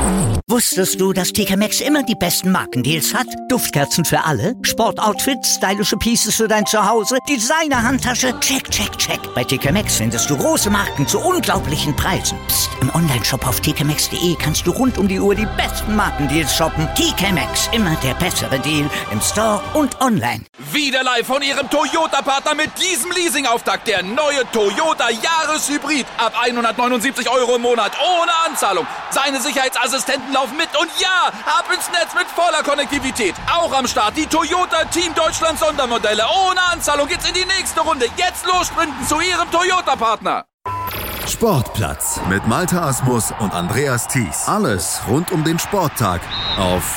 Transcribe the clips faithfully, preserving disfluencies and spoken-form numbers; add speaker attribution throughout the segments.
Speaker 1: Wusstest du, dass T K Maxx immer die besten Markendeals hat? Duftkerzen für alle, Sportoutfits, stylische Pieces für dein Zuhause, Designer-Handtasche, check, check, check. Bei T K Maxx findest du große Marken zu unglaublichen Preisen. Psst. Im Onlineshop auf t k maxx punkt d e kannst du rund um die Uhr die besten Markendeals shoppen. T K Maxx, immer der bessere Deal im Store und online.
Speaker 2: Wieder live von Ihrem Toyota-Partner mit diesem Leasing-Auftakt. Der neue Toyota Jahreshybrid. Ab hundertneunundsiebzig Euro im Monat. Ohne Anzahlung. Seine Sicherheitsassistenten laufen mit. Und ja, ab ins Netz mit voller Konnektivität. Auch am Start die Toyota Team Deutschland Sondermodelle. Ohne Anzahlung geht's in die nächste Runde. Jetzt los sprinten zu Ihrem Toyota-Partner.
Speaker 3: Sportplatz mit Malte Asmus und Andreas Thies. Alles rund um den Sporttag auf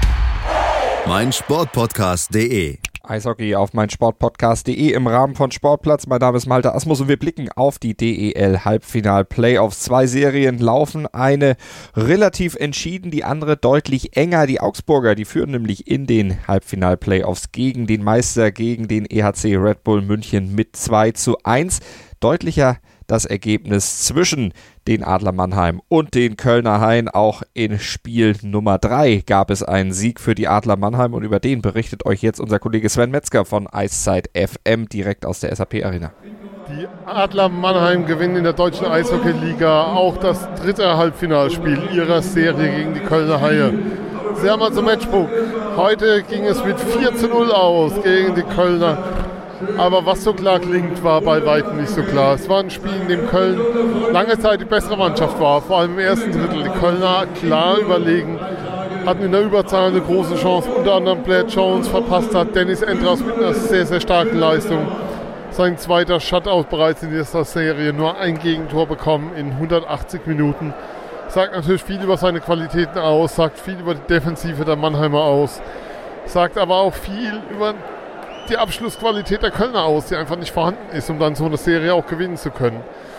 Speaker 3: meinsportpodcast punkt de.
Speaker 4: Eishockey auf meinsportpodcast punkt de im Rahmen von Sportplatz. Mein Name ist Malte Asmus und wir blicken auf die D E L-Halbfinal-Playoffs. Zwei Serien laufen, eine relativ entschieden, die andere deutlich enger. Die Augsburger, die führen nämlich in den Halbfinal-Playoffs gegen den Meister, gegen den E H C Red Bull München mit zwei zu eins. Deutlicher das Ergebnis zwischen den Adler Mannheim und den Kölner Haien. Auch in Spiel Nummer drei gab es einen Sieg für die Adler Mannheim und über den berichtet euch jetzt unser Kollege Sven Metzger von Eiszeit F M direkt aus der S A P Arena.
Speaker 5: Die Adler Mannheim gewinnen in der deutschen Eishockey-Liga auch das dritte Halbfinalspiel ihrer Serie gegen die Kölner Haie. Sie haben also Matchbook. Heute ging es mit vier zu null aus gegen die Kölner. Aber was so klar klingt, war bei weitem nicht so klar. Es war ein Spiel, in dem Köln lange Zeit die bessere Mannschaft war, vor allem im ersten Drittel. Die Kölner klar überlegen, hatten in der Überzahl eine große Chance, unter anderem Blair Jones verpasst hat. Dennis Endras mit einer sehr, sehr starken Leistung. Sein zweiter Shutout bereits in dieser Serie, nur ein Gegentor bekommen in hundertachtzig Minuten. Sagt natürlich viel über seine Qualitäten aus, sagt viel über die Defensive der Mannheimer aus, sagt aber auch viel über die Abschlussqualität der Kölner aus, die einfach nicht vorhanden ist, um dann so eine Serie auch gewinnen zu können.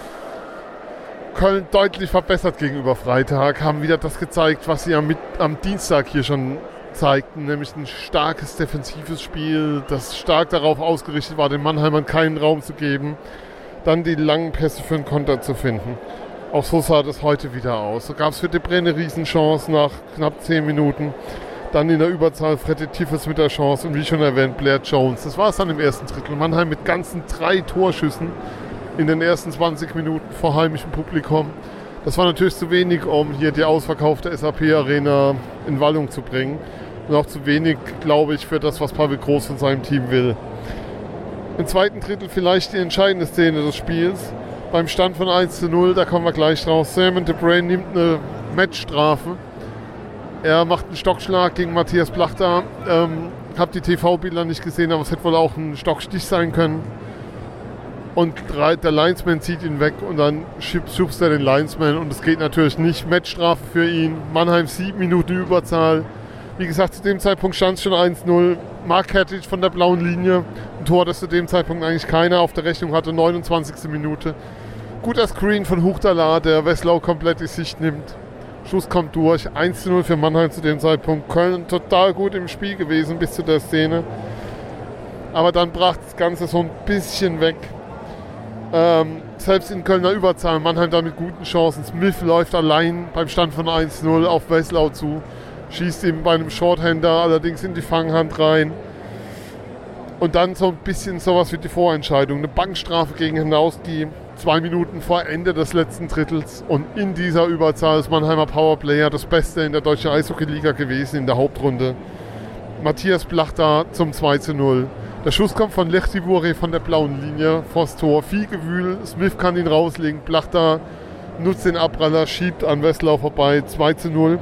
Speaker 5: Köln deutlich verbessert gegenüber Freitag, haben wieder das gezeigt, was sie am, am Dienstag hier schon zeigten, nämlich ein starkes defensives Spiel, das stark darauf ausgerichtet war, den Mannheimern keinen Raum zu geben, dann die langen Pässe für einen Konter zu finden. Auch so sah das heute wieder aus. So gab es für Debré eine Riesenchance nach knapp zehn Minuten. Dann in der Überzahl Freddy Tiffels mit der Chance und wie schon erwähnt, Blair Jones. Das war es dann im ersten Drittel. Mannheim mit ganzen drei Torschüssen in den ersten zwanzig Minuten vor heimischem Publikum. Das war natürlich zu wenig, um hier die ausverkaufte S A P-Arena in Wallung zu bringen. Und auch zu wenig, glaube ich, für das, was Pavel Groß von seinem Team will. Im zweiten Drittel vielleicht die entscheidende Szene des Spiels. Beim Stand von eins zu null, da kommen wir gleich draus. Simon Debré nimmt eine Matchstrafe. Er macht einen Stockschlag gegen Matthias Plachter. Ähm, hab die T V-Bilder nicht gesehen, aber es hätte wohl auch ein Stockstich sein können. Und der Linesman zieht ihn weg und dann schubst er den Linesman und es geht natürlich nicht. Matchstrafe für ihn. Mannheim sieben Minuten Überzahl. Wie gesagt, zu dem Zeitpunkt stand es schon eins null. Mark Hertwig von der blauen Linie. Ein Tor, das zu dem Zeitpunkt eigentlich keiner auf der Rechnung hatte. neunundzwanzigste Minute. Guter Screen von Huchtala, der Wesslau komplett die Sicht nimmt. Schuss kommt durch, eins zu null für Mannheim zu dem Zeitpunkt. Köln total gut im Spiel gewesen bis zu der Szene. Aber dann brach das Ganze so ein bisschen weg. Ähm, selbst in Kölner Überzahl, Mannheim da mit guten Chancen. Smith läuft allein beim Stand von eins zu null auf Wesslau zu. Schießt ihm bei einem Shorthander allerdings in die Fanghand rein. Und dann so ein bisschen sowas wie die Vorentscheidung. Eine Bankstrafe gegen Hanauski. Zwei Minuten vor Ende des letzten Drittels und in dieser Überzahl ist Mannheimer Powerplayer das Beste in der deutschen Eishockey-Liga gewesen in der Hauptrunde. Matthias Plachter zum zwei zu null. Der Schuss kommt von Lechtivore von der blauen Linie vors Tor. Viel Gewühl, Smith kann ihn rauslegen. Plachter nutzt den Abpraller, schiebt an Wesslau vorbei, zwei zu null.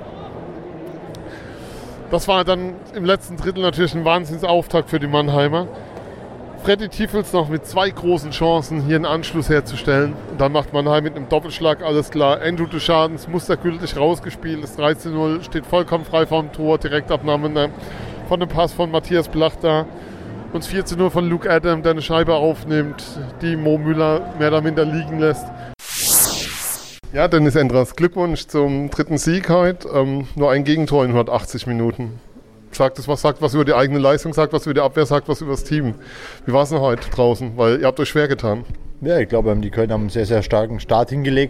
Speaker 5: Das war dann im letzten Drittel natürlich ein Wahnsinnsauftakt für die Mannheimer. Freddy Tiefels noch mit zwei großen Chancen, hier einen Anschluss herzustellen. Und dann macht Mannheim mit einem Doppelschlag alles klar. Andrew Deschardens mustergültig rausgespielt. Das drei zu null steht vollkommen frei vom Tor. Direktabnahme von dem Pass von Matthias Plachter. Und das vier zu null von Luke Adam, der eine Scheibe aufnimmt, die Mo Müller mehr oder minder liegen lässt. Ja, Dennis Endras, Glückwunsch zum dritten Sieg heute. Ähm, nur ein Gegentor in hundertachtzig Minuten. Sagt es, was sagt, was über die eigene Leistung sagt, was über die Abwehr sagt, was über das Team. Wie war es denn heute draußen? Weil ihr habt euch schwer getan.
Speaker 6: Ja, ich glaube, die Kölner haben einen sehr, sehr starken Start hingelegt.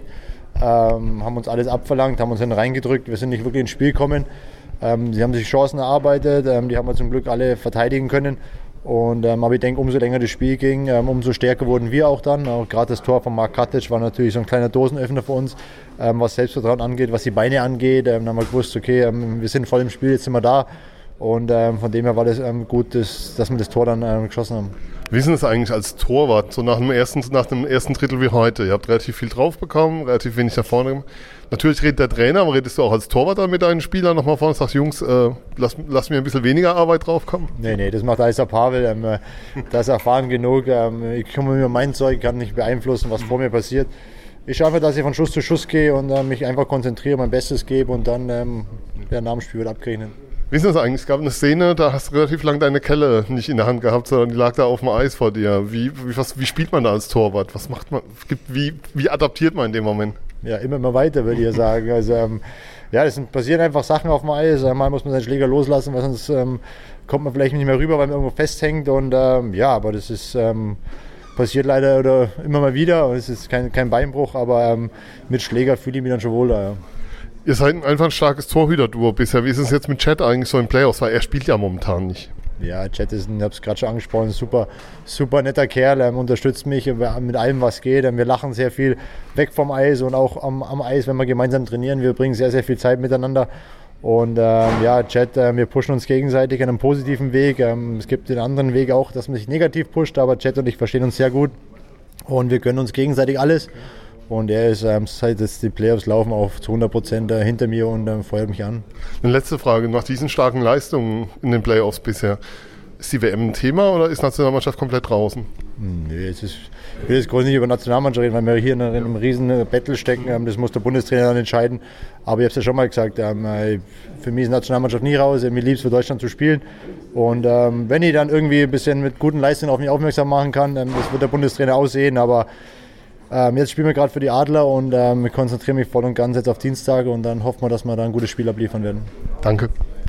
Speaker 6: ähm, haben uns alles abverlangt, haben uns dann reingedrückt, wir sind nicht wirklich ins Spiel gekommen. Ähm, sie haben sich Chancen erarbeitet, ähm, die haben wir zum Glück alle verteidigen können. Und, ähm, aber ich denke, umso länger das Spiel ging, ähm, umso stärker wurden wir auch dann. Auch gerade das Tor von Mark Katic war natürlich so ein kleiner Dosenöffner für uns, ähm, was Selbstvertrauen angeht, was die Beine angeht. Ähm, dann haben wir gewusst, okay, ähm, wir sind voll im Spiel, jetzt sind wir da. Und ähm, von dem her war das ähm, gut, dass, dass wir das Tor dann ähm, geschossen haben.
Speaker 5: Wie ist es eigentlich als Torwart, so nach dem, ersten, nach dem ersten Drittel wie heute? Ihr habt relativ viel drauf bekommen, relativ wenig nach vorne gemacht. Natürlich redet der Trainer, aber redest du auch als Torwart dann mit deinen Spielern nochmal vorne und sagst, Jungs, äh, lass, lass mir ein bisschen weniger Arbeit draufkommen?
Speaker 6: Nee, nee, das macht alles der Pavel. Ähm, der ist erfahren genug. Ähm, ich kümmere mich um mein Zeug, kann nicht beeinflussen, was vor mir passiert. Ich schaue einfach, dass ich von Schuss zu Schuss gehe und äh, mich einfach konzentriere, mein Bestes gebe und dann ähm, der nach dem Spiel wird abgerechnet.
Speaker 5: Wie ist das eigentlich? Es gab eine Szene, da hast du relativ lange deine Kelle nicht in der Hand gehabt, sondern die lag da auf dem Eis vor dir. Wie, wie, was, wie spielt man da als Torwart? Was macht man? Wie, wie adaptiert man in dem Moment?
Speaker 6: Ja, immer immer weiter, würde ich sagen. Also, ähm, ja, es passieren einfach Sachen auf dem Eis. Mal muss man seinen Schläger loslassen, weil sonst ähm, kommt man vielleicht nicht mehr rüber, weil man irgendwo festhängt. Und ähm, ja, aber das ist ähm, passiert leider oder immer mal wieder. Und es ist kein, kein Beinbruch, aber ähm, mit Schläger fühle ich mich dann schon wohler. Ja.
Speaker 5: Ihr seid einfach ein starkes Torhüter-Duo bisher. Wie ist es jetzt mit Chet eigentlich so in Playoffs? Weil er spielt ja momentan nicht.
Speaker 6: Ja, Chet ist, ich habe es gerade schon angesprochen, ein super, super netter Kerl, ähm, unterstützt mich mit allem, was geht. Ähm, wir lachen sehr viel weg vom Eis und auch am, am Eis, wenn wir gemeinsam trainieren. Wir bringen sehr, sehr viel Zeit miteinander. Und ähm, ja, Chet, äh, wir pushen uns gegenseitig an einem positiven Weg. Ähm, es gibt den anderen Weg auch, dass man sich negativ pusht, aber Chet und ich verstehen uns sehr gut. Und wir gönnen uns gegenseitig alles. Und er ist, ähm, seit jetzt die Playoffs laufen, auf zu hundert Prozent äh, hinter mir und ähm, feuert mich an.
Speaker 5: Eine letzte Frage, nach diesen starken Leistungen in den Playoffs bisher, ist die W M ein Thema oder ist Nationalmannschaft komplett draußen?
Speaker 6: Nee, es ist, ich will jetzt groß nicht über Nationalmannschaft reden, weil wir hier in einem riesen Battle stecken. Ähm, das muss der Bundestrainer dann entscheiden. Aber ich habe es ja schon mal gesagt, ähm, für mich ist Nationalmannschaft nie raus. Mir lieb es für Deutschland zu spielen. Und ähm, wenn ich dann irgendwie ein bisschen mit guten Leistungen auf mich aufmerksam machen kann, ähm, das wird der Bundestrainer aussehen. Aber Ähm, jetzt spielen wir gerade für die Adler und ähm, ich konzentriere mich voll und ganz jetzt auf Dienstag und dann hoffen wir, dass wir da ein gutes Spiel abliefern werden.
Speaker 5: Danke.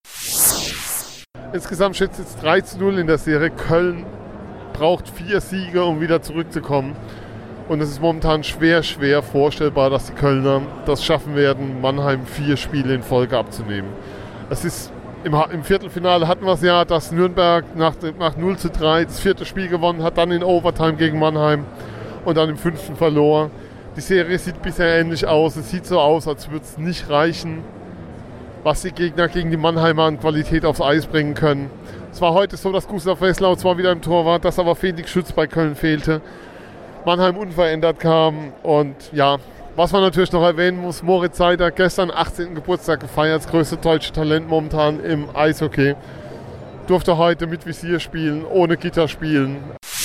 Speaker 5: Insgesamt steht es jetzt drei zu null in der Serie. Köln braucht vier Siege, um wieder zurückzukommen. Und es ist momentan schwer, schwer vorstellbar, dass die Kölner das schaffen werden, Mannheim vier Spiele in Folge abzunehmen. Es ist im, im Viertelfinale hatten wir es ja, dass Nürnberg nach, nach null zu drei das vierte Spiel gewonnen hat, dann in Overtime gegen Mannheim. Und dann im fünften verlor. Die Serie sieht bisher ähnlich aus. Es sieht so aus, als würde es nicht reichen, was die Gegner gegen die Mannheimer an Qualität aufs Eis bringen können. Es war heute so, dass Gustav Wesslau zwar wieder im Tor war, dass aber Felix Schütz bei Köln fehlte. Mannheim unverändert kam. Und ja, was man natürlich noch erwähnen muss, Moritz Seider gestern achtzehnten Geburtstag gefeiert, das größte deutsche Talent momentan im Eishockey. Durfte heute mit Visier spielen, ohne Gitter spielen.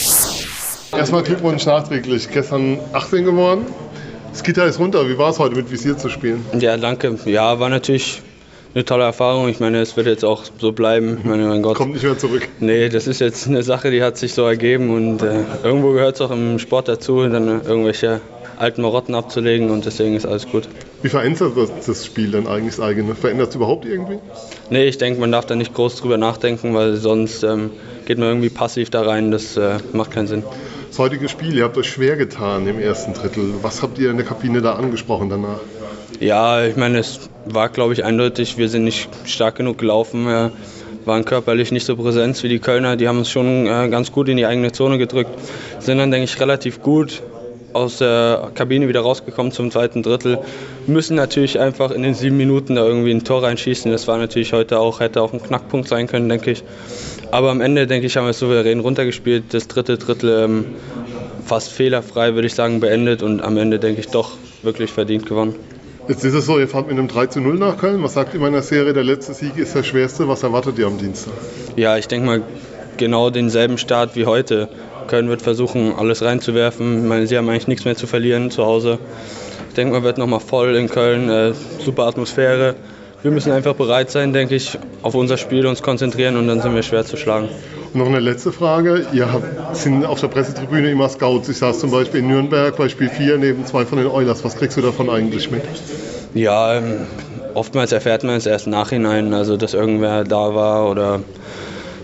Speaker 5: Erstmal Glückwunsch nachträglich. Gestern achtzehn geworden. Das Gitter ist runter. Wie war es heute mit Visier zu spielen?
Speaker 7: Ja, danke. Ja, war natürlich eine tolle Erfahrung. Ich meine, es wird jetzt auch so bleiben. Ich meine, mein Gott.
Speaker 5: Kommt nicht mehr zurück.
Speaker 7: Nee, das ist jetzt eine Sache, die hat sich so ergeben. Und äh, irgendwo gehört es auch im Sport dazu, dann irgendwelche alten Marotten abzulegen. Und deswegen ist alles gut.
Speaker 5: Wie verändert das, das Spiel denn eigentlich das eigene? Verändert es überhaupt irgendwie?
Speaker 7: Nee, ich denke, man darf da nicht groß drüber nachdenken, weil sonst ähm, geht man irgendwie passiv da rein. Das äh, macht keinen Sinn.
Speaker 5: Das heutige Spiel, ihr habt euch schwer getan im ersten Drittel. Was habt ihr in der Kabine da angesprochen danach?
Speaker 7: Ja, ich meine, es war, glaube ich, eindeutig, wir sind nicht stark genug gelaufen. Wir waren körperlich nicht so präsent wie die Kölner. Die haben uns schon äh, ganz gut in die eigene Zone gedrückt. Sind dann, denke ich, relativ gut aus der Kabine wieder rausgekommen zum zweiten Drittel. Müssen natürlich einfach in den sieben Minuten da irgendwie ein Tor reinschießen. Das war natürlich heute auch, hätte auch ein Knackpunkt sein können, denke ich. Aber am Ende, denke ich, haben wir es souverän runtergespielt. Das dritte Drittel ähm, fast fehlerfrei, würde ich sagen, beendet. Und am Ende, denke ich, doch wirklich verdient gewonnen.
Speaker 5: Jetzt ist es so, ihr fahrt mit einem drei zu null nach Köln. Was sagt ihr in der Serie, der letzte Sieg ist der schwerste? Was erwartet ihr am Dienstag?
Speaker 7: Ja, ich denke mal, genau denselben Start wie heute. Köln wird versuchen, alles reinzuwerfen. Ich meine, sie haben eigentlich nichts mehr zu verlieren zu Hause. Ich denke, man wird nochmal voll in Köln. Äh, super Atmosphäre. Wir müssen einfach bereit sein, denke ich, auf unser Spiel uns konzentrieren und dann sind wir schwer zu schlagen.
Speaker 5: Und noch eine letzte Frage. Ihr habt, sind auf der Pressetribüne immer Scouts. Ich saß zum Beispiel in Nürnberg bei Spiel vier neben zwei von den Oilers. Was kriegst du davon eigentlich mit?
Speaker 7: Ja, ähm, oftmals erfährt man es erst im Nachhinein, also dass irgendwer da war oder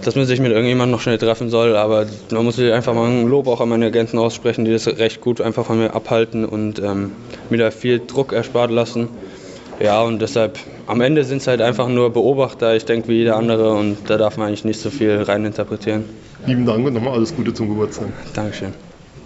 Speaker 7: dass man sich mit irgendjemandem noch schnell treffen soll, aber man muss einfach mal ein Lob auch an meine Agenten aussprechen, die das recht gut einfach von mir abhalten und ähm, mir da viel Druck erspart lassen. Ja, und deshalb, am Ende sind es halt einfach nur Beobachter, ich denke wie jeder andere, und da darf man eigentlich nicht so viel reininterpretieren.
Speaker 5: Lieben Dank und nochmal alles Gute zum Geburtstag.
Speaker 7: Dankeschön.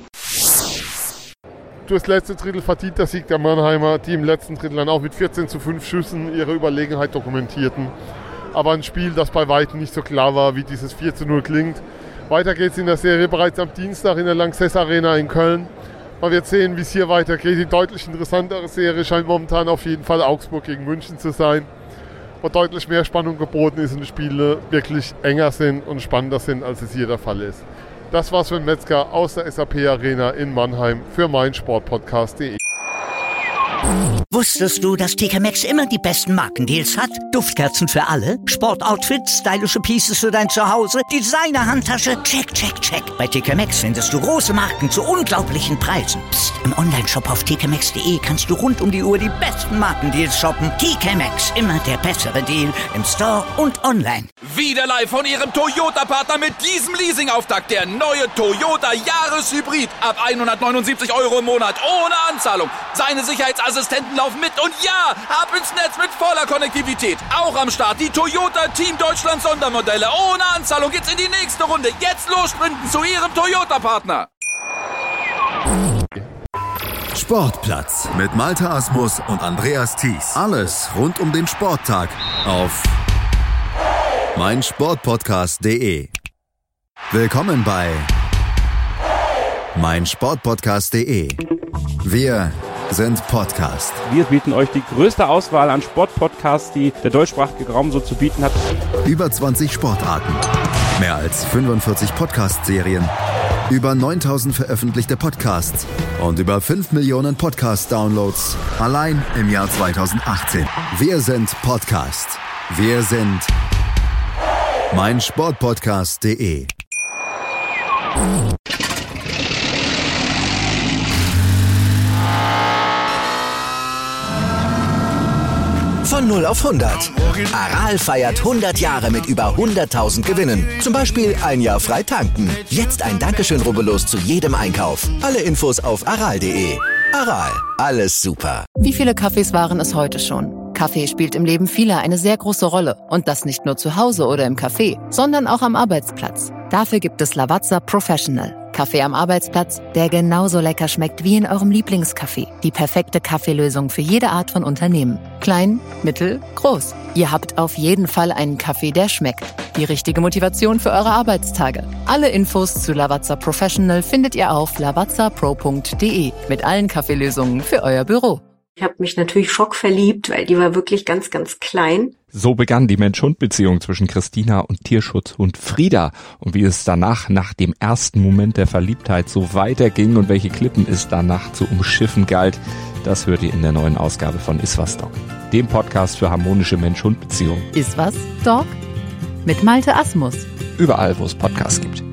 Speaker 5: Durch das letzte Drittel verdient der Sieg der Mannheimer, die im letzten Drittel dann auch mit vierzehn zu fünf Schüssen ihre Überlegenheit dokumentierten. Aber ein Spiel, das bei weitem nicht so klar war, wie dieses vier zu null klingt. Weiter geht's in der Serie bereits am Dienstag in der Lanxess Arena in Köln. Man wird sehen, wie es hier weitergeht. Die deutlich interessantere Serie scheint momentan auf jeden Fall Augsburg gegen München zu sein, wo deutlich mehr Spannung geboten ist und die Spiele wirklich enger sind und spannender sind, als es hier der Fall ist. Das war's für Metzger aus der S A P Arena in Mannheim für meinsportpodcast punkt de.
Speaker 1: Wusstest du, dass T K Maxx immer die besten Markendeals hat? Duftkerzen für alle, Sportoutfits, stylische Pieces für dein Zuhause, Designer-Handtasche, check, check, check. Bei T K Maxx findest du große Marken zu unglaublichen Preisen. Psst. Im Onlineshop auf t k maxx punkt de kannst du rund um die Uhr die besten Markendeals shoppen. T K Maxx, immer der bessere Deal im Store und online.
Speaker 2: Wieder live von Ihrem Toyota-Partner mit diesem Leasing-Auftakt. Der neue Toyota Jahreshybrid. Ab hundertneunundsiebzig Euro im Monat ohne Anzahlung. Seine Sicherheitsassistenten laufen mit und ja, ab ins Netz mit voller Konnektivität. Auch am Start die Toyota Team Deutschland Sondermodelle. Ohne Anzahlung geht's in die nächste Runde. Jetzt los sprinten zu Ihrem Toyota-Partner.
Speaker 3: Sportplatz mit Malte Asmus und Andreas Thies. Alles rund um den Sporttag auf meinsportpodcast punkt de. Willkommen bei meinsportpodcast punkt de. Wir sind Podcast.
Speaker 8: Wir bieten euch die größte Auswahl an Sportpodcasts, die der deutschsprachige Raum so zu bieten hat.
Speaker 3: Über zwanzig Sportarten, mehr als fünfundvierzig Podcast-Serien, über neuntausend veröffentlichte Podcasts und über fünf Millionen Podcast-Downloads allein im Jahr zweitausendachtzehn. Wir sind Podcast. Wir sind meinsportpodcast punkt de.
Speaker 9: Von null auf hundert. Aral feiert hundert Jahre mit über hunderttausend Gewinnen. Zum Beispiel ein Jahr frei tanken. Jetzt ein Dankeschön, rubbellos zu jedem Einkauf. Alle Infos auf aral punkt de. Aral, alles super.
Speaker 10: Wie viele Kaffees waren es heute schon? Kaffee spielt im Leben vieler eine sehr große Rolle. Und das nicht nur zu Hause oder im Café, sondern auch am Arbeitsplatz. Dafür gibt es Lavazza Professional. Kaffee am Arbeitsplatz, der genauso lecker schmeckt wie in eurem Lieblingscafé. Die perfekte Kaffeelösung für jede Art von Unternehmen. Klein, mittel, groß. Ihr habt auf jeden Fall einen Kaffee, der schmeckt. Die richtige Motivation für eure Arbeitstage. Alle Infos zu Lavazza Professional findet ihr auf lavazza pro punkt de mit allen Kaffeelösungen für euer Büro.
Speaker 11: Ich habe mich natürlich schockverliebt, weil die war wirklich ganz, ganz klein.
Speaker 4: So begann die Mensch-Hund-Beziehung zwischen Christina und Tierschutzhund Frieda. Und wie es danach, nach dem ersten Moment der Verliebtheit, so weiterging und welche Klippen es danach zu umschiffen galt, das hört ihr in der neuen Ausgabe von Iswas Dog, dem Podcast für harmonische Mensch-Hund-Beziehungen.
Speaker 10: Iswas Dog? Mit Malte Asmus.
Speaker 4: Überall, wo es Podcasts gibt.